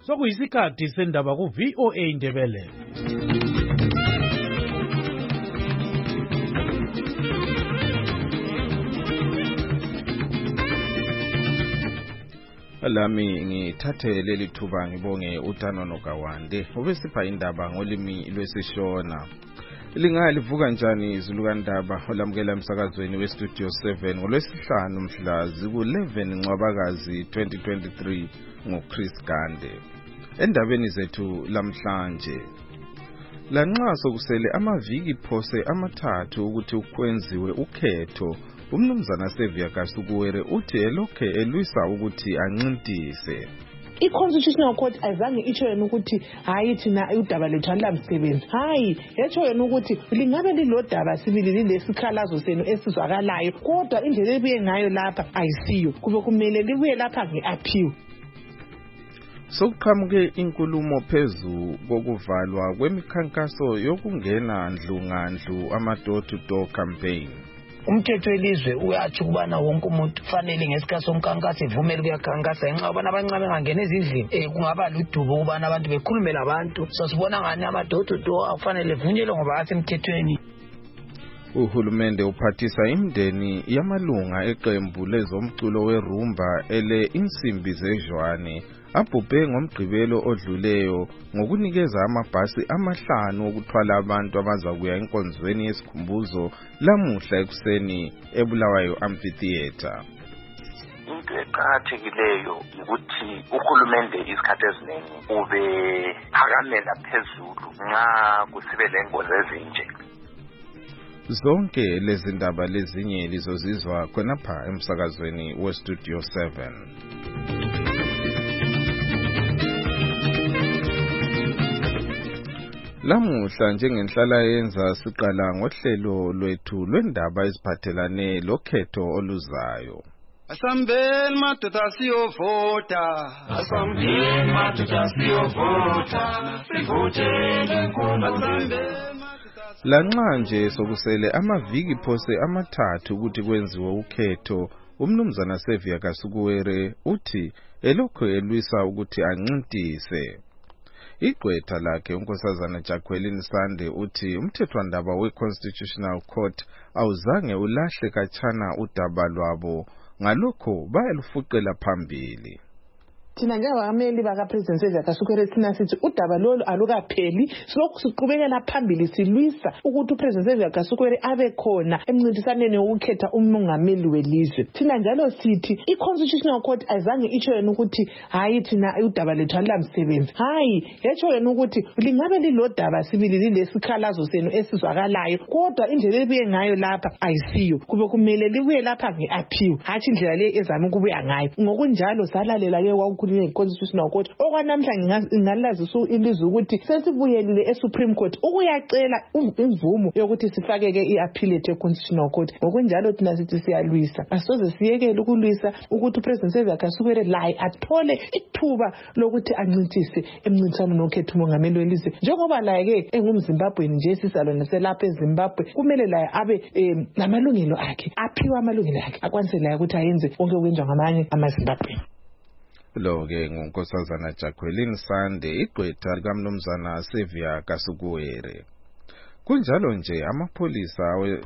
Sokuyisikhathi sendaba ku VOA Indebele. Lami ngithathe leli thuba ngibonge uTanono Kawande obesipha indaba ngolimi lwesishona. Lingalivuka njani izulukandaba olamukela emsakazweni weStudio 7 ngolwesihlanu mhla ziku-11 Ncwabakazi 2023 ngoChris Gande. Endabeni zethu lamhlanje, lanxa sokusele amaviki phose amathathu ukuthi kwenziwe ukhetho, umnumzana Sevia Kasukuwere uthi elokhe elwisa ukuthi ancintise. I-Constitutional Court azange itsho yena ukuthi hayi thina udaba lethu alulamsebenzi. Hayi, yatsho yena ukuthi lingabe lilodaba sibili lilesikhalazo senu esizwakalayo, kodwa indlela ebuye ngayo lapha ayisiyo. Kube kumele libuye lapha nge-appeal. Sokuqhamuke inkulumo phezu kokuvalwa kwemikhankaso yokungena ndlu ngandlu ama-door-to-door campaign. Umthetho welizwe uyathi ukubana wonke umuntu fanele ngesikhathi somkhankaso evumele ukuyakhankasa ngenxa yobana abancane bangena ezindlini kungaba ludubo ukubana abantu bekhulume labantu. Sasibona ngani ama-door-to-door akufanele vunyelwe ngoba asemthethweni. Uhulumende uphathisa imindeni yamalunga eqembu lezomculo werumba ele insimbi zejwane abhubhe ngomgqibelo odluleyo ngokunikeza amabhasi amahlanu okuthwala abantu abazakuya enkonzweni yesikhumbuzo lamuhla ekuseni eBulawayo Amphitheatre. Into eqakathekileyo ukuthi uhulumende isikhathi eziningi ube phakamela phezulu nxa kusibe lenkonzo ezinje. Zonke lezi ndaba lezinye lizozizwa khonapha emsakazweni weStudio 7. Lamuhla njengenhlala yenza siqala ngohlelo lwethu lwendaba eziphathelane lokhetho oluzayo. Asambeni madoda siyovota, asambeni madoda siyovota, sivotele inkululeko. Lanxa nje sokusele amaviki phose amathathu ukuthi kwenziwe ukhetho, umnumzana Sevia Kasukuwere uthi elokho elwisa ukuthi ancintise. Igqwetha lakhe unkosazana Jacqueline Sande uthi umthethwandaba we-Constitutional Court awuzange ulahle kachana udaba lwabo, ngalokho bayalufuqela phambili. Thina njengabameli bakaPresident Sevia Kasukuwere thina sithi udaba lolu alukapheli, silokhu siqhubekela phambili silwisa ukuthi uPresident Sevia Kasukuwere abe khona emncintisaneni wokukhetha umongameli welizwe. Thina njalo sithi i-Constitutional Court azange itsho yena ukuthi hayi thina udaba lethu alulamsebenzi. Hayi, yatsho yena ukuthi lingabe lilodaba sibili lilesikhalazo senu esizwakalayo, kodwa indlela ebuye ngayo lapha ayisiyo. Kube kumele libuye lapha nge-appeal, hatshi indlela le ezama ukubuya ngayo. Ngokunjalo salalela ke Constitutional Court okwanamhla ngingalazisa ilizwe ukuthi sesibuyelile eSupreme Court ukuyacela imvumo yokuthi sifakeke iappealate eConstitutional Court. Ngokunjalo thina sithi siyalwisa, asoze siyekele ukulwisa ukuthi uPresident Sevia Kasukuwere laye athole ithuba lokuthi ancintise emncintiswaneni wokhetha umongameli welizwe. Njengoba laye ke engumZimbabwe nje sisalo naselapha eZimbabwe, kumele laye abe namalungelo akhe, aphiwe amalungelo akhe, akwanise laye ukuthi ayenze konke okwenziwa ngamanye amaZimbabwe. Lo-ke ngunkosazana Jacqueline Sande, igqwetha likamnumzana Sevia Kasukuwere. Kunjalo nje amapholisa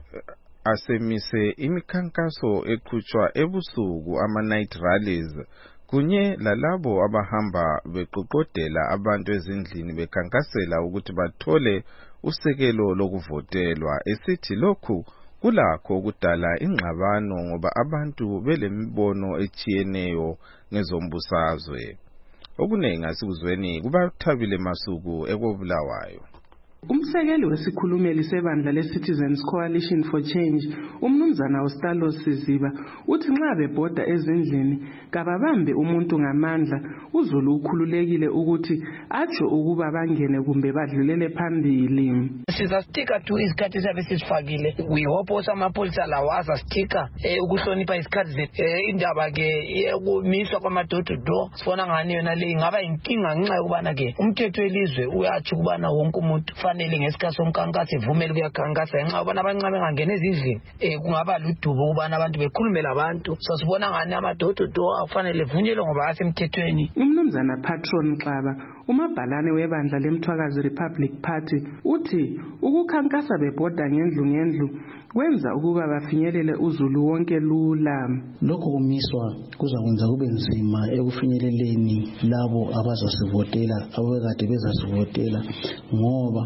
asemise imikhankaso eqhutshwa ebusuku ama-night rallies kunye lalabo abahamba beqoqodela abantu ezindlini bekhankasela ukuthi bathole usekelo lokuvotelwa, esithi lokhu kulakho ukudala ingxabano ngoba abantu belemibono etshiyeneyo ngezombusazwe. Okuningi asikuzweni kubaThabile Masuku ekobulawayo. Umsekeli wesikhulumeli sebandla le-Citizens Coalition for Change, umnumzana uStalos Siziba, uthi nxa bebhoda ezindlini kababambe umuntu ngamandla, uZulu ukhululekile ukuthi atsho ukuba bangene kumbe badlulele phambili. Sizastika tu isikhathi esabe sisifakile. We hope also amapholisa lawo azastika ukuhlonipha isikhathi zethu. Indaba ke yokumiswa kwama-door-to-door sifona ngani yona le ingaba inkinga ngenxa yokubana ke umthetho welizwe uyathi ukubana wonke umuntu kufanele ngesikhathi somkhankaso ivumele ukuyakhankasa ngenxa yobana abancane bengangena ezindlini kungaba ludubo ukubana abantu bekhulume labantu. So sibona ngani amadododo afanele vunyelwe ngoba asemthethweni. Umnumzana Patron Xaba, umabhalane webandla leMthwakazi Republic Party, uthi ukukhankasa bebhoda ngendlu ngendlu kwenza ukuba bafinyelele uzulu wonke lula. Lokho kumiswa kuzakwenza kube nzima ekufinyeleleni labo abazasivotela abekade bezasivotela ngoba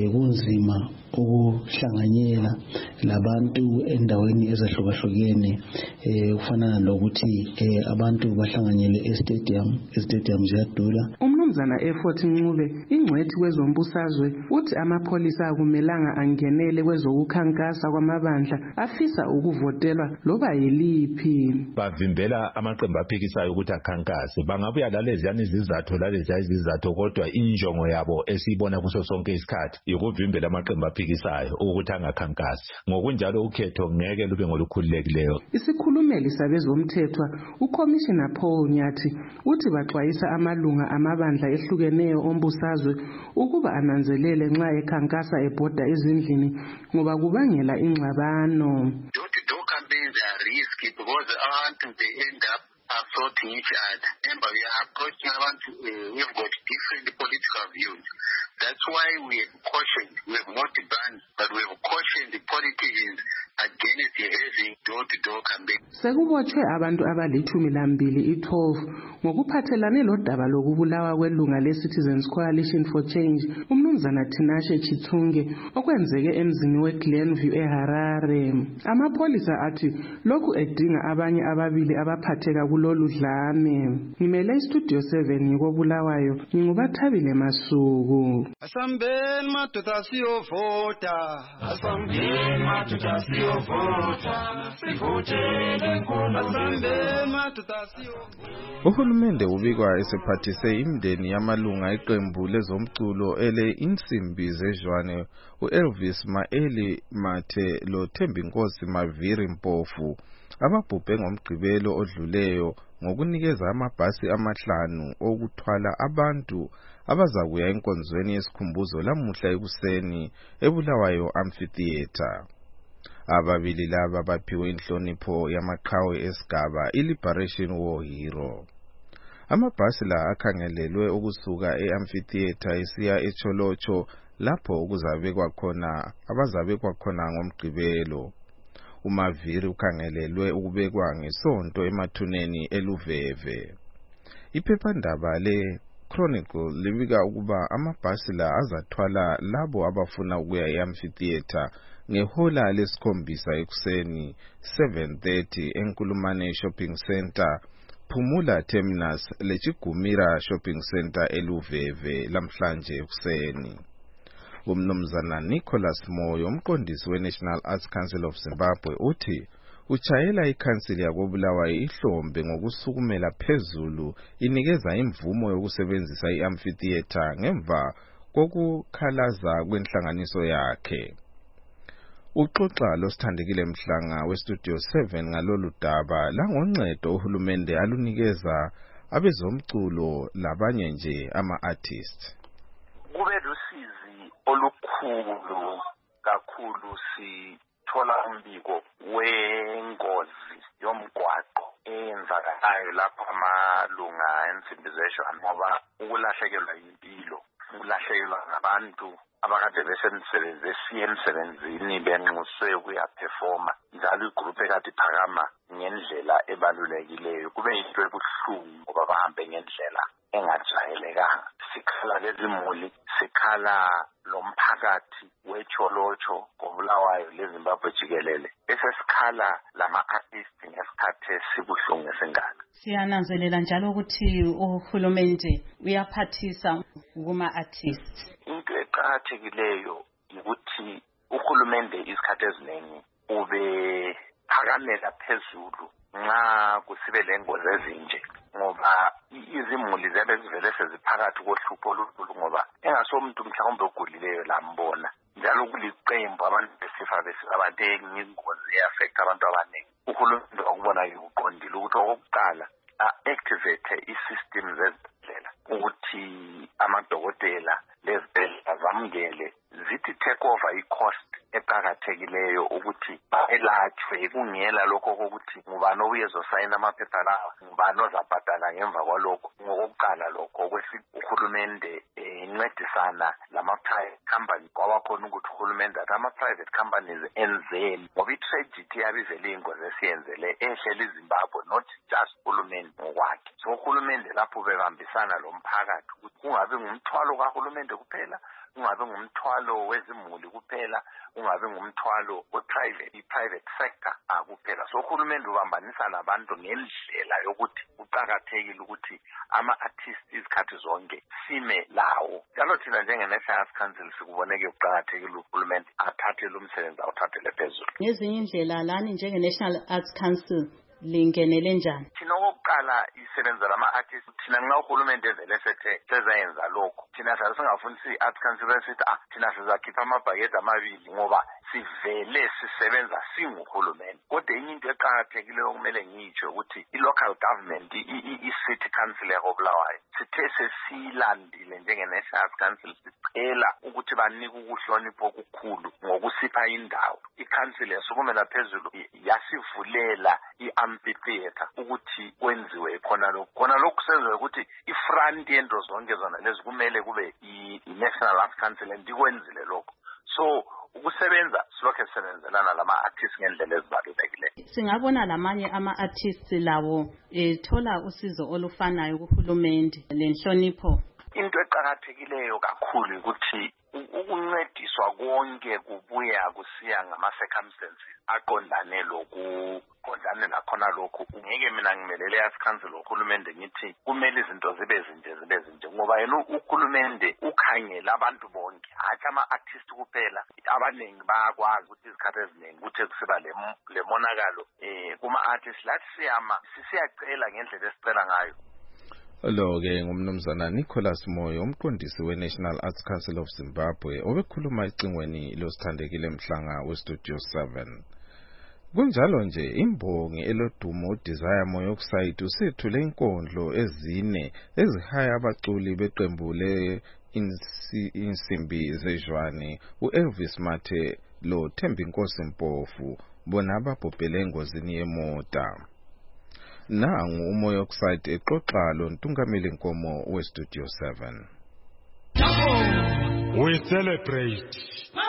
kunzima ukuhlanganyela labantu endaweni ezahlukahlukene kufanana lokuthi abantu bahlanganyele estadium ziyadula. Umnumzana Effort Ncube, ingcwethi kwezombusazwe, uthi amapholisa akumelanga angenele kwezokukhankasa kwamabandla afisa ukuvotelwa loba yiliphi. Bavimbela amaqembu aphikisayo ukuthi akhankase. Bangabuya laleziyana izizathu kodwa injongo yabo esiyibona kuso sonke isikhathi ukuvimbela amaqembu aphikisayo ukuthi angakhankasi. Ngokunjalo ukhetho ngeke lube ngolukhululekileyo. Isikhulumeli sabezomthethwa uCommissioner Paul Nyathi uthi baxwayisa amalunga amabandla ehlukeneyo ombusazwe ukuba ananzelele nxa ekhankasa ebhoda ezindlini ngoba kubangela ingxabano. Door-to-door campaigns are risky because abantu they end up assaulting each other. Remember, we are approaching abantu, we've got different political views. That's why we have cautioned, we have not banned, but we have cautioned the politicians against having door-to-door campaigns. Sekubotshwe abantu abali-12 ngokuphathelane lodaba lokubulawa kwelunga le-Citizens Coalition for Change, umnumzana Tinashe Chithunge, okwenzeke emzini weGlenview eHarare. Amapholisa athi lokhu edinga abanye ababili abaphatheka kulolu dlame. Ngimele iStudio 7 ngikobulawayo, ngingubathabile Masuku. Asambeni madoda siyovota. Asambeni madoda siyovota. Sivotele nkulu. Asambeni madoda siyovota. Uhulumende ubikwa esephathise imindeni yamalunga eqembu lezomculo ele-Insimbi Zezwane uElvis Maeli Mathe loThembinkosi Maviri Mpofu ababhubhe ngomgqibelo odluleyo ngokunikeza amabhasi amahlanu okuthwala abantu abazakuya enkonzweni yesikhumbuzo lamuhla ekuseni eBulawayo Amphitheatre. Ababili laba baphiwe inhlonipho yamaqhawe esigaba iLiberation War Hero. Amabhasi la akhangelelwe ukusuka eAmphitheatre esiya eCholocho lapho kuzabekwa khona abazabekwa khona ngomgqibelo. uMaviri ukhangelelwe ukubekwa ngesonto emathuneni eLuveve. Iphephandaba le-Chronicle libika ukuba amabhasi la azathwala labo abafuna ukuya eAmphitheatre ngehola lesikhombisa ekuseni 7:30 eNkulumane Shopping Center, Phumula Terminus leChigumira Shopping Center eLuveve lamhlanje ekuseni. Umnumzana Nicholas Moyo, umqondisi weNational Arts Council of Zimbabwe, uthi uchayela ikhansili yakobulawayo ihlombe ngokusukumela phezulu inikeza imvumo yokusebenzisa iAmphitheatre ngemva kokukhalaza kwenhlanganiso yakhe. Uxoxa loSithandekile Mhlanga weStudio 7 ngalolu daba langoncedo uhulumende alunikeza abezomculo labanye nje ama-artists. Kube lusizi olukhulu kakhulu sithola umbiko wengozi yomgwaqo eyenzakalayo lapho amalunga ensimbi zezwane ngoba ukulahlekelwa impilo, ukulahlekelwa ngabantu abakade besiye emsebenzini benxuswe ukuyaphefoma njalo igroup ekade iphakama ngendlela ebalulekileyo. Kube yinto ebuhlungu ngoba bahambe ngendlela engajayelekanga. Sikhala lezimuli, sikhala lomphakathi weCholocho koBulawayo leZimbabwe jikelele. Esesikhala lama-artists ngesikhathi esibuhlungu esingaka. Siyananzelela njalo ukuthi uhulumende uyaphathisa kuma-artists. Into eqakathekileyo ukuthi uhulumende isikhathi eziningi ube phakamela phezulu nxa kusibe lengozi ezinje ngoba izimuli ziyabe zivele seziphakathi kohlupho olukhulu ngoba engasomuntu mhlawumbe ogulileyo lambona njalo kuliqembu abantu besifa abaningi ingozi eaffect abantu abaningi. Uhulumende wakubona ukuqondile ukuthi okokuqala activate i-system zezibhedlela ukuthi amadokotela lezibhedlela zamukele zithi take over i-cost eqakathekileyo ukuthi elatshwe kungela lokho kokuthi ngubani obuyezosayina amaphepha lawa, ngubani ozabhadala ngemva kwalokho. Ngokokuqala lokho uhulumende incedisana lama-private company kwaba khona ukuthi uhulumende athi ama-private companies enzeni, ngoba i-tragedy yabivele iy'ngozi esiyenzele ehlele iZimbabwe, not just uhulumende ngokwakhe. So uhulumende lapho bebambisana lo mphakathi ukuthi kungabi ngumthwalo kahulumende kuphela, kungabi ngumthwalo wezimuli kuphela, kungabi ngumthwalo i-private sector kuphela. So uhulumende ubambanisa nabantu ngendlela yokuthi kuqakathekile ukuthi ama-artists izikhathi zonke sime lawo. Njalo thina njenge-National Arts Council sikuboneke kuqakathekile uhulumende athathele umsebenzi awuthathele phezulu. Ngezinye indlela lani njenge-National Arts Council lingenele njani? Thina okokuqala isebenzela ama-artists, thina nxa uhulumende evele sethe sezayenza lokho, thina sasingafundisi i-Arts Council esithi thina sizakhipha amabhakede amabili ngoba sivele sisebenza singuhulumende. Kodwa enye into eqakathekileyo okumele ngiyitsho ukuthi i-local government, i-city council yakoBulawayo sithe sesiyilandile njenge-National Arts Council, sicela ukuthi banike ukuhlonipha okukhulu ngokusipha indawo. I-council yasukumela phezulu yasivulela i-amphitheater ukuthi kwenziwe khona lokho. Khona lokhu kusenziwe ukuthi ifront yento zonke zona lezi kumele kube i-National Arts Council ndikwenzile lokho. So ukusebenza silokho sisebenzelana lama-artists ngendlela ezibalulekileyo. Singabona lamanye ama-artists lawo ethola usizo olufanayo kuhulumende lenhlonipho. Into eqakathekileyo kakhulu ukuthi ukuncediswa konke kubuya kusiya ngama-circumstances aqondane nakhona lokhu. Ngeke mina ngimelele i-Arts Council uhulumende ngithi kumele izinto zibe zinje ngoba yena uhulumende ukhangela abantu bonke, hathi ama-artists kuphela. Abaningi bayakwazi ukuthi izikhathi eziningi kuthe kusiba le monakalo kuma-artists lathi siyacela ngendlela esicela ngayo. Lo-ke ngumnumzana Nicholas Moyo, umqondisi we-National Arts Council of Zimbabwe, obekhuluma ecingweni losithandekile Mhlanga weStudio 7. Kunjalo nje imbongi elodumo uDesire Moyoxide usethule inkondlo ezine ezihaya abaculi beqembu le-insimbi zejwane u-Elvis Mathe loThembinkosi Mpofu, bona ababhubhele engozini yemota. Nangu uMoyoxide exoxa lontungameli Nkomo weStudio 7. We celebrate.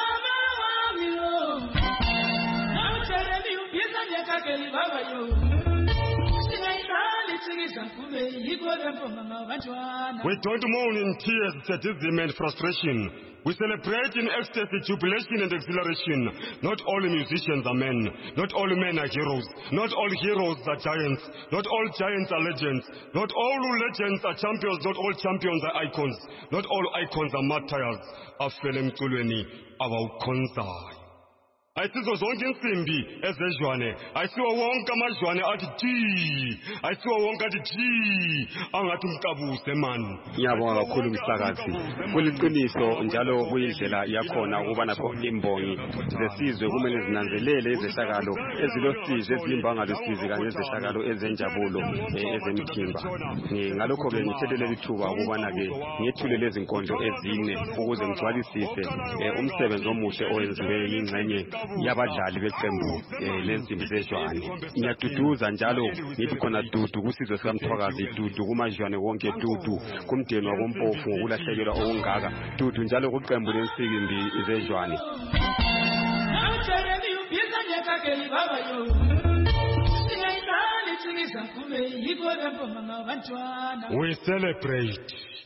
We don't mourn in tears, sadism and frustration. We celebrate in ecstasy, jubilation and exhilaration. Not all musicians are men. Not all men are heroes. Not all heroes are giants. Not all giants are legends. Not all legends are champions. Not all champions are icons. Not all icons are martyrs. Afele mculweni abawukhonzayo. Ayisizo zonke insimbi ezejwane, ayisiwo wonke amajwane athi ji, ayisiwo wonke athi ji, angathi umkabuse man. Ngiyabonga kakhulu Mhlakathi. Kuliqiniso njalo kuyindlela yakhona ukuba nakho imbongi zesizwe kumele zinanzelele izehlakalo ezilosizi ezimbangalo sizi kanye nezehlakalo ezenjabulo ezemithimba. Ngalokho ke ngithelele ithuba ukubana ke ngithule lezi nkondlo ezine ukuze ngigcwalisise umsebenzi omuhle owenziwe yingxenye yabadlali beqembu lensimbi zejwane. Ngiyaduduza njalo ngithi khona dudu kusizwe sikamthwakazi, dudu kumajwane wonke, dudu kumdeni wakoMpofu ngokulahlekelwa okungaka, dudu njalo kuqembu lensimbi zejwane. We celebrate.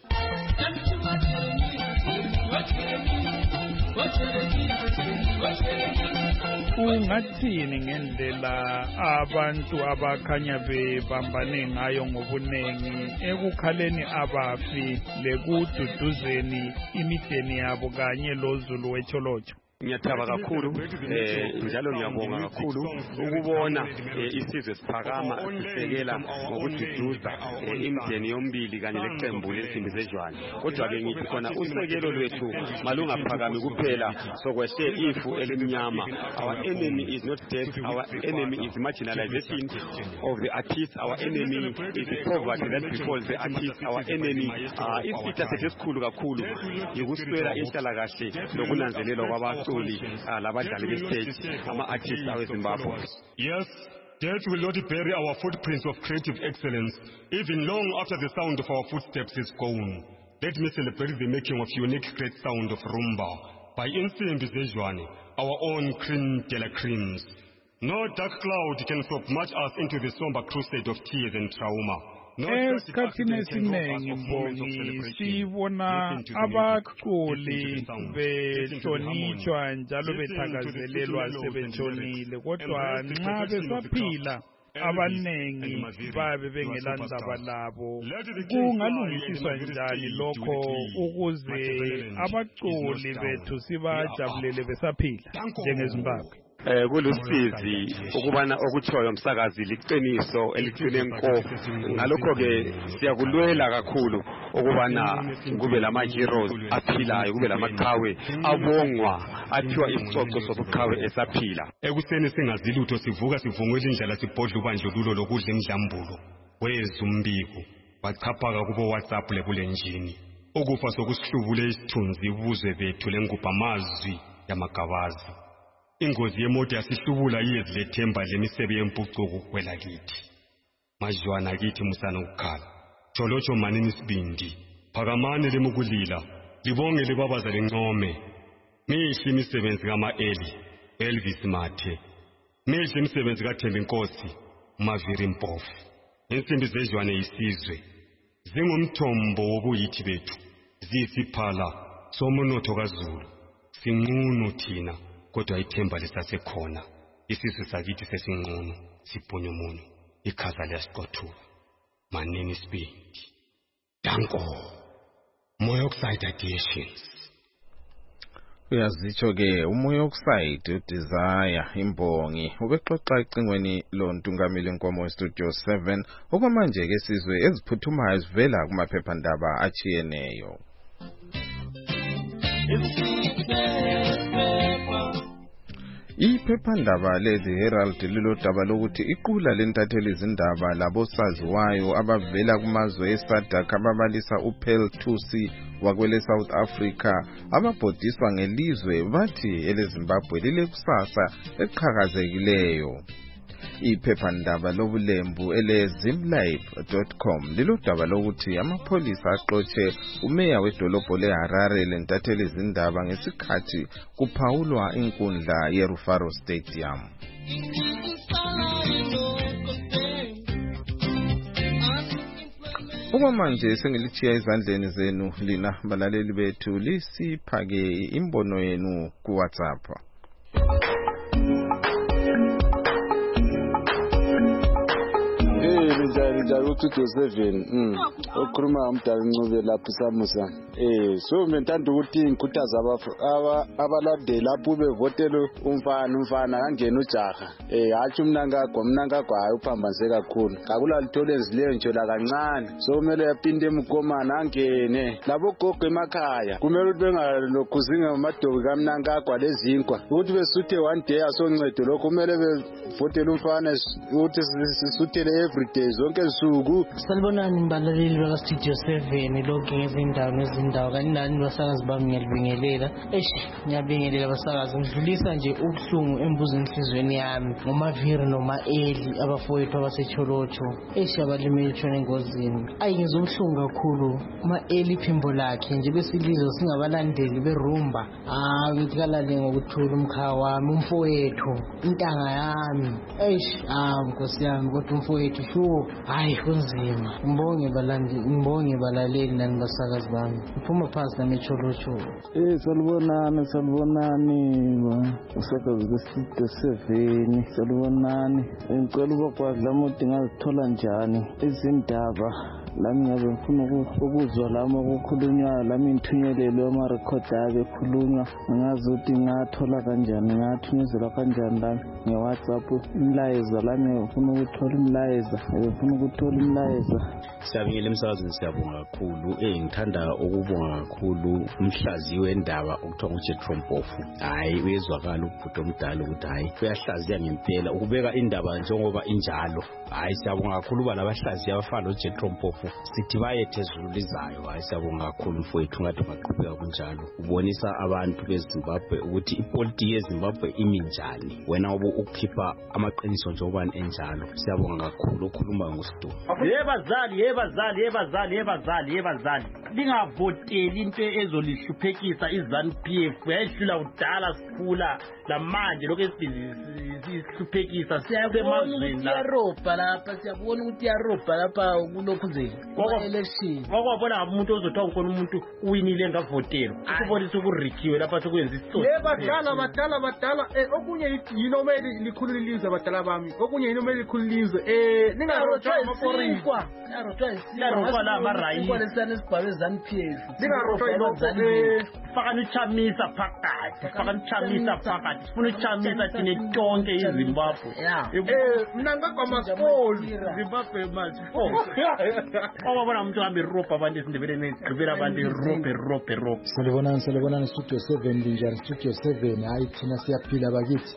Ungathini ngendlela abantu abakhanya bebambane ngayo ngobunengi ekukhaleni abafi lekududuzeni imideni yabo kanye loZulu wetsholotsho? Ngiyathaba kakhulu njalo ngiyabonga kakhulu ukubona isizwe siphakama sisekela ngokududuza imideni yombili kanye leqembu lezinsimbi zejwane. Kodwa ke ngithi khona usekelo lwethu malungaphakami kuphela sokwehle ifu elimnyama. Our enemy is not death, our enemy is marginalization of the artists, our enemy is the poverty that befalls the artists, our enemy isitathe esikhulu kakhulu yikuswela inhlalakahle lokunanzelelwa kwabaculi labadlali bestage ama-artists aweZimbabwe. Yes, death will not bury our footprints of creative excellence even long after the sound of our footsteps is gone. Let me celebrate the making of unique great sound of rumba by Insimbi Zejwane, our own cream de la creams. No dark cloud can submerge us into the somber crusade of tears and trauma. Esikhathini esiningi Mbongi sibona abaculi behlonitshwa njalo bethakazelelwa sebetshonile, kodwa nxa besaphila abanengi babe bengela ndaba labo. Kungalungisiswa njani lokho ukuze abaculi bethu sibajabulele besaphila njengeZimbabwe? Kulusizi ukubana okutshoyo umsakazi liqiniso eliqine nko. Ngalokho ke siyakulwela kakhulu ukubana kube lama heroes aphilayo, kube lamaqhawe abongwa athiwa isicoco sobuqhawe esaphila. Ekuseni singazilutho sivuka sivungela indlela sibhodla ubandlululo lokudla emdlambulo. Wezumbiko bachaphaka kubo WhatsApp lebulenjini. Ukufa sokusihlubule isithunzi ubuzwe bethu lengubha amazwi yamagabazi. Ingozi yemoto yasihlubula yezilethemba lemisebe yempucuko kwela kithi. Majwana kithi musana ukukhala. Jolotsho manini sibindi. Phakamane lemukulila. Libongele babaza lencome. Mihle imisebenzi kama-Eli, Elvis Mathe. Mihle imisebenzi kaThembi Nkosi, Maviri Mpofu. Insimbi zejwane isizwe. Zingumthombo wobuyithi bethu. Ziyisiphala somunotho kaZulu. Sinqunu thina. Kodwa ithemba lisasekhona. Isizwe sakithi sesinqunu sibhonye umuntu. Ikhaza liyasiqothuka. Manini sibindi. Danko. Monoxide Additions. Uyazitsho ke uMonoxide uDesire Imbongi ubexoxa ecingweni lontungameli Nkomo weStudio 7 okwamanje ke sizwe eziphuthumayo sivela kumaphephandaba achiyeneyo. Iphephandaba leThe Herald lilodaba lokuthi iqula lentatheli izindaba labosaziwayo abavela kumazwe eSADC ababalisa uPearl Thusi wakwele South Africa ababhodiswa ngelizwe bathi eleZimbabwe lilekusasa eqhakazekileyo. Iphephandaba lobulembu elezimlife.com lilodaba lokuthi amapholisa axotshe umeya wedolobho leHarare lentatheli izindaba ngesikhathi kuphawulwa inkundla yeRufaro Stadium. Okwamanje sengilithiya ezandleni zenu lina balaleli bethu, lisiphake imbono yenu ku WhatsApp. Njalo uTudo 7 okhuluma umdala Ncube lapho samusa so ngithanda ukuthi ngikhuthaza abalandeli lapho bevotela umfana kangena ujaha hathi umnankagwa hayi uphambanze kakhulu akula lithole ezileyo nje la kancane so kumele yapinde emkomana angene labo gogo emakhaya kumele ukuthi bengalokhuzinga amadobi kamnankagwa lezinkwa ukuthi besuthe one day asoncedo lokho kumele bevotela umfana ukuthi sisuthele everyday zonke izinsuku. Salibonani mbalaleli baka Studio 7 lonke ngezindawo kanani basakazi bami ngiyalibingelela. Ngiyabingelela basakazi ngidlulisa nje ubuhlungu embuzo enhlizweni yami ngoMaviri noMaeli abafowethu abasecholotsho abalimele tshona engozini. Ngizobuhlungu kakhulu Maeli iphimbo lakhe nje besilizwe singabalandeli berumba. Ngithi kalale ngokuthula umkhawa wami umfowethu intanga yami. Nkosi yami kodwa umfowethu kunzima. Ngibonge balaleli nani basakazi bami. Uphuma phansi nami echolotsho. Salibonani usakazi kweStudio 7. Salibonani. Ngicela ukwazi lamuthi ngazithola njani izindaba lami ngabe ngifuna ukuzwa lami okukhulunywayo lami ngithunyelelwe amarekhodi abe ekhulunywa ngazi ukuthi ngathola kanjani ngathunyezela kanjani lami nge-WhatsApp imlayeza lami ngifuna ukuthola imlayeza Siyabingelela emsakazweni siyabonga kakhulu ngithanda ukubonga kakhulu umhlaziyi wendaba okuthiwa nguJethro Mpofu hayi uyezwakala ubhuti omdala ukuthi hayi uyahlaziya ngempela ukubeka indaba njengoba injalo hayi siyabonga kakhulu uba labahlaziyi abafana noJethro Mpofu sithi bayethezulu lizayo hayi siyabonga kakhulu mfowethu ngathi ungaqhubeka kunjalo ubonisa abantu beZimbabwe ukuthi ipolitiki yeZimbabwe imi njani wena ukukhipha amaqiniso njengoba enjalo siyabonga kakhulu okhuluma nguSidumo yebazali lingavoteli into ezolihluphekisa iZANU-PF yayihlula udala sikhula lamanje lokho esihluphekisa siyabona ukuthi yarobha lapha kulokhu nje election ngokwabona umuntu ozothiwa ukhona umuntu uwinile ngavotelwa ukubonisa ukurikhiwe lapha sokwenza isitsotsi badala okunye yini omele likhulu ilizwe badala bami okunye yini omele likhulu ilizwe ningarotshwa amaporikwa yarotshwa la amarayi faka uchamisa phakathi sifuna uchamisa thine tonke iZimbabwe mina ngagamaskoli Zimbabwe manje obabona umuntu uhambe irobha abantu esindebeleni egqibela abantu irobhe Salibonani Studio 7 linjani Studio 7 hayi thina siyaphila bakithi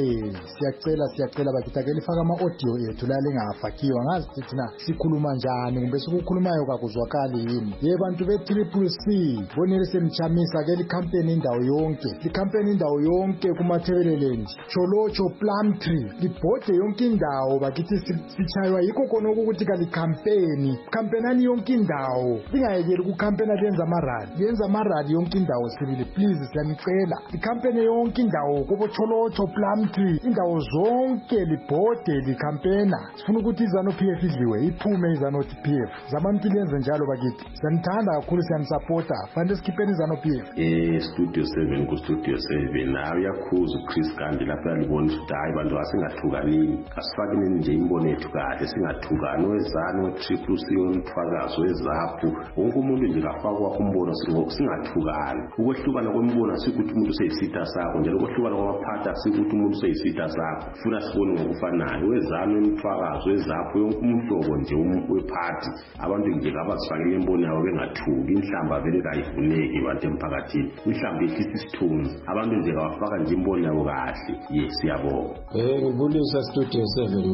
siyacela bakithi ake lifaka ama-audio ethu la lingafakiwa ngazi thina sikhuluma njani kumbe sikukhulumayo kakuzwakali yini bantu be-Triple C bonile semchamisa ke likhampeni indawo yonke kumathebeleleni Cholocho Plumtree libhode yonke indawo bakithi sichaywa yikho khona ukuthi kampenani yonke indawo lingayekeli kukhampena lenza amaradi yonke indawo sibili please siyanicela ikhampeni yonke indawo kubo Cholocho Plumtree indawo zonke libhode likhampena sifuna ukuthi iZANU-PF idliwe iphume iZANU-PF zabantu lenze njalo bakithi siyanithanda kakhulu siyanisupporta fanele sikhipheni iZANU-PF Studio 7 ku-Studio 7 nayo uyakhuza uChris Gandhi lapho yalibona ukuthi hayi bantu asingathukanini asifakeni nje imbono yethu kahle singathukani wezanu Triple C wemthwakazo wezaphu wonke umuntu nje kafakwa umbono singathukani ukwehlukana kwembono sikuthi umuntu useyisita sakho njalo ukwehlukana kwamaphatha sikuthi umuntu useyisita sakho funa sibone ngokufanayo wezanu wemthwakazo wezaphu yonke umhlobo nje wephathi abantu nje abazifakile imbono yabo bengathuki inhlamba vele kayivuneki bantu emphakathini inhlamba ihlisa isithunzi abantu nje bafaka nje imbono yabo kahle siyabonga ngibulisa Studio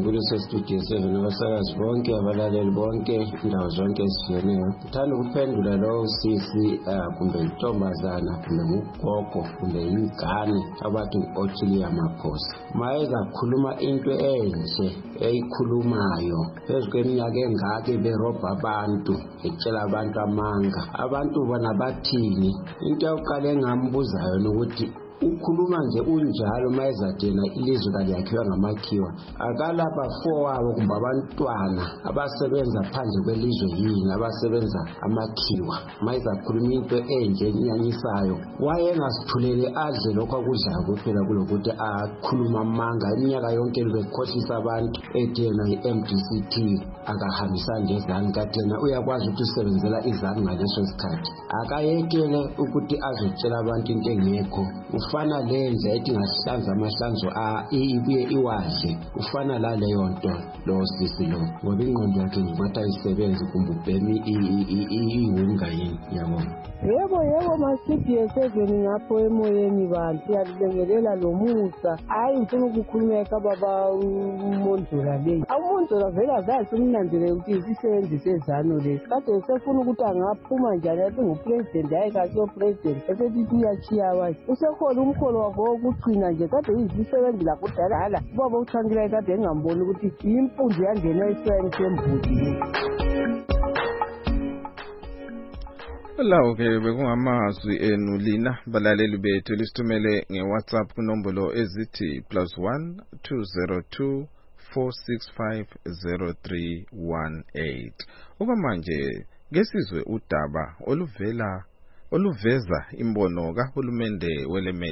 7 abasakazi bonke abalaleli bonke indawo zonke ezishiyeneyo ngithanda ukuphendula lo sisi kumbe intombazana kumbe ugogo kumbe ingane abathi u-Ottilia Maphosa mayeza khuluma into enhle eyikhulumayo phezu kweminyaka engake berobha abantu etshela abantu amanga abantu bona bathini into yokuqala engambuzayo nokuthi ukhuluma nje unjalo mayezadena ilizwe kaliyakhiwa ngamakhiwa akalapha fowabo kumbe abantwana abasebenza phandle kwelizwe yini abasebenza amakhiwa mayezakhuluma into enje enyanyisayo wayengasithulele adle lokho akudlayo kuphela kulokuthi akhuluma amanga iminyaka yonke bekhohlisa abantu ethi yena i-MDCT akahambisani lezanu kanti yena uyakwazi ukuthi usebenzela izanu ngaleso sikhathi akayekele ukuthi azotshela abantu into engekho ufana lenze ethi ngahlanza amahlanzo ibuye iwadle ufana la leyo nto lo sisi lo ngoba ingqondo yakhe ngimathi ayisebenzi kumbe ubhemi iwunga yini yabona yebo ma-Studio 7 ngapho emoyeni bantu siyalibengelela lo musa hayi ngifuna ukukhulumeka baba uMondlola leyi uMondlola vele azazi umnandile ukuthi isisebenzi sezanu lesi kade sefuna ukuthi angaphuma njani athi ngupresident hayi kasiyo president esetithi uyachiya wathi usekhona umkholo wakho wokugcina nje kade uyisisebenzi lakudala ubaba uThangile kade engamboni ukuthi impunzi yangena esweni sembudi lawo ke bekungamazwi enu lina balaleli bethu lisithumele ngeWhatsApp kunombolo ezithi +1 202 4650318 okwamanje ngesizwe udaba oluveza imbono kahulumende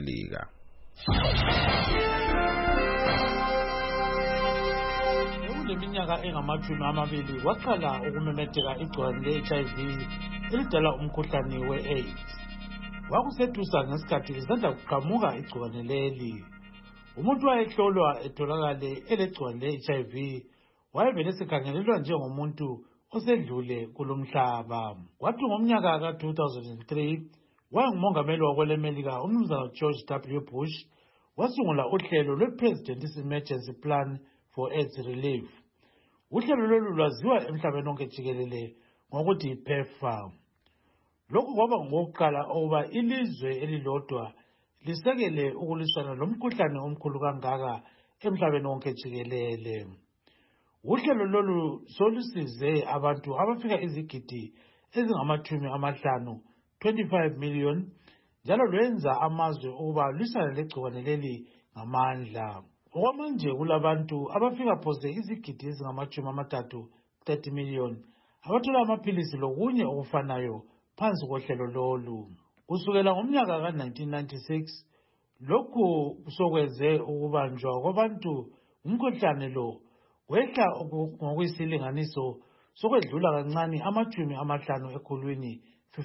welemelika kweminyaka engamashumi waqala ukumemetheka igciwane le-HIV elidala umkhuhlane we-AIDS. Kwakusethusa ngesikhathi lisanda kuqhamuka igciwane leli. Umuntu wayehlolwa etholakale elegciwane le-HIV wayevele sekhangelelwa njengomuntu osedlule kulomhlaba. Kwathi ngomnyaka ka-2003 wayengumongameli wakwelemelika umnumzana George W. Bush wasungula uhlelo lwe-President's Emergency Plan for AIDS Relief. Uhlelo lolu lwaziwa emhlabeni wonke jikelele ngokuthi PEPFAR. Lokhu kwaba ngokuqala ukuba ilizwe elilodwa lisekele ukulwisana lomkhuhlane omkhulu kangaka emhlabeni wonke jikelele. Uhlelo lolu solusize abantu abafika izigidi ezingama-50, 25 million, njalo lwenza amazwe ukuba lwisana legciwane leli ngamandla. Okwamanje kulabantu abafika phose izigidi ezingama-30, 30 million, abathola amaphilisi lokunye okufanayo phansi kohlelo lolu. Kusukela ngomnyaka ka-1996 lokhu sokwenze ukubanjwa kwabantu umkhuhlane lo wehla ngokuyisilinganiso sokwedlula kancane 50 ekhulwini,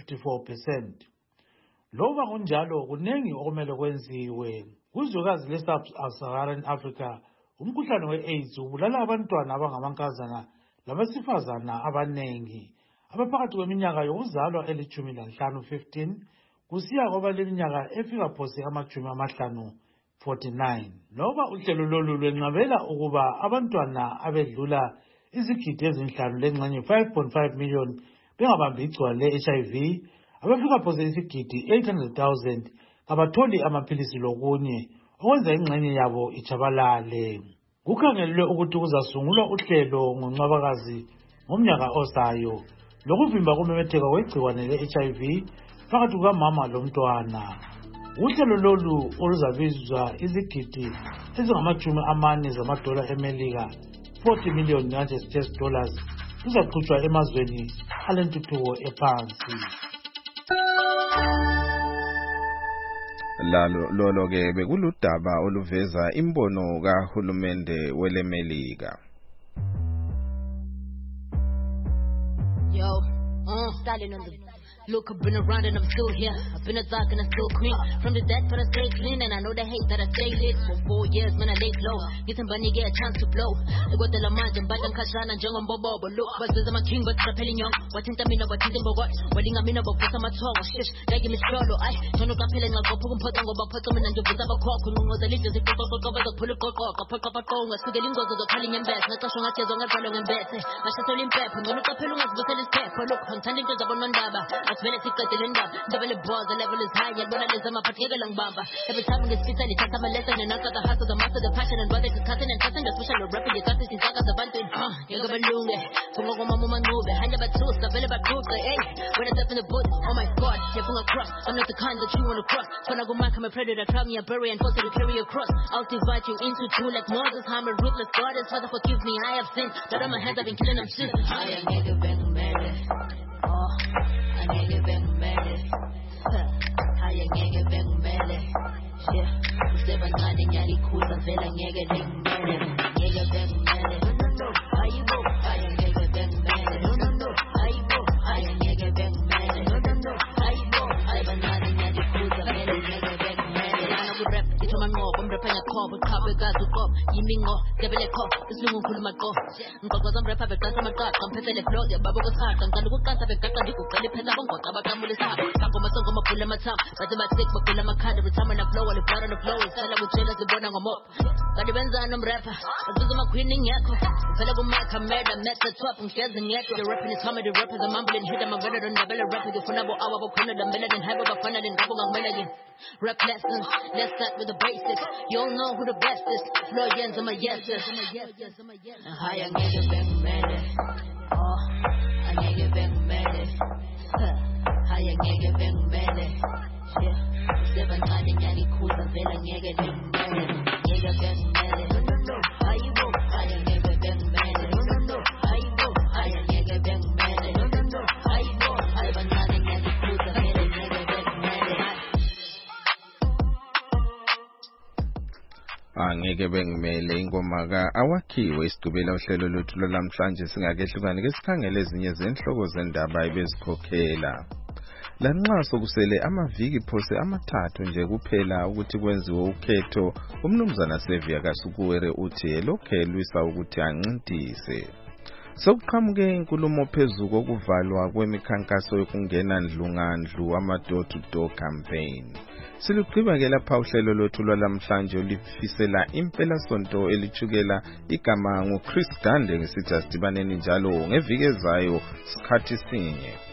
54%. Loba kunjalo kunengi okumele kwenziwe. Kuzwekazi le-Sub-Saharan Africa umkhuhlane we-AIDS ubulala abantwana abangamankazana labesifazana abanengi abaphakathi kweminyaka yokuzalwa eli-15, 15, kusiya kwabaleminyaka efika phose 50, 49. Loba uhlelo lolu lwenqabela ukuba abantwana abedlula izigidi ezinhlanu lengxenye 5.5 million bengabambi igciwane le-HIV, abafika phose isigidi 800,000 kabatholi amaphilisi lokunye okwenza ingxenye yabo ichabalale. Kukhangelelwe ukuthi kuzasungulwa uhlelo ngoNcwabakazi ngomnyaka ozayo lokuvimba kumemetheka kwegciwane le-HIV phakathi kukamama lomntwana. Uhlelo lolu oluzabizwa izigidi ezingama-40 zamadola eMelika, 40 million United States dollars, luzaqhutshwa emazweni alentuthuko ephansi. Lolo ke bekuludaba oluveza imbono kahulumende welemelika. Yo, Stalin on the look, I've been around and I'm still here. I've been a dark and I'm still clean. From the death but I stay clean, and I know they hate that I stay lit. For 4 years, man, I laid low. Get somebody get a chance to blow. I got the lamage and bad and kashana and jungle bobo. But look, but I'm a king, but I'm telling young. What in the minute, what in the bogot? Wedding a minute, but what's on my tongue? Shish, they give me swallow. I don't know, I'm feeling like a put on go back to me and you put up a cock. Who knows the leaders? If you go cover the pull a cock, a pull up a phone, a suggesting goes to the calling and best. Not a song I said on a fellow and best. I should tell him pep. I'm going to tell him what's the step. Look, I'm turning to the Bonandaba. I smell it. Double the balls, the level is high, and when I listen, I'm a particular bamba. Every time we speak, I take a lesson, and after the hustle, the master, the passion, and brother, the cousin, and cousin, the special rapper, the cousin, the saga, the bantu, you're gonna balloon it. So, I'm gonna move it. I never toast, the belly back truth, hey, when I step in the boot, oh my god, you're from a cross. I'm not the kind that you wanna cross. When I go back, I'm a predator, crowd me a bury, and force to carry across. I'll divide you into two like Moses, I'm a ruthless goddess. Father, forgive me, I have sinned. That on my hands, I've been killing them shit. I am nigga, bang, oh, I nigga, bang, Haya ngeke bengumele yeah usebancane nyali khula vela ngeke bengumele ngeke bengumele ayibo haya ngeke bengumele ayibo haya ngeke bengumele ayibo ayibancane nyali khula vela ngeke bengumele ana ku rap ithoma ngoba umrapenya khobo khabe gazi ko yimingo debele kho isilungu khuluma ko ngqoqoza umrapha beqasa amaqaqa amphethele flow yababo kusakha ngicela ukuqasa begaqa ndikucela iphela bongoqa abakamule sabo ngoma songo mapula matham bathi bathik bakula makhanda bethama na flow wale blood on the flow isala kutshela zibona ngomo kanti benzana umrapper aziza ama queen ngekho phela ku mic murder mess the top ngiyeza ngekho the rapping is comedy rappers I'm mumbling hit them better than double rappers ngifuna bo awa bokhona the better than have abafana ngabo ngangimela yini rap lessons let's start with the basics you all know who the best is flow yens I'm a yes higher ngeke bengumele oh angeke bengumele haya ngeke bengumele yeah usebancane nyali khula vela ngeke bengumele ngeke bengumele ayibo haya ngeke bengumele ayibo haya ngeke bengumele ayibo ayibancane nyali khula vela ngeke bengumele ngeke bengimele ingoma ka awakhiwe isigubela uhlelo lwethu lwamhlanje singakehlukani ke sikhangele ezinye zenhloko zendaba ebezikhokhela. Lanxa sokusele amaviki phose amathathu nje kuphela ukuthi kwenziwe ukhetho, umnumzana Sevia Kasukuwere uthi lokhelwisa ukuthi ancintise. Sokuqhamuke inkulumo phezulu kokuvalwa kwemikhankaso yokungena ndlungandlu ama-door-to-door campaign. Silugqiba ke lapha uhlelo lwethu lwalamhlanje olifisela impela sonto elithukela igama nguChris Gande ngesithi asidibaneni njalo ngeviki ezayo sikhathi sinye.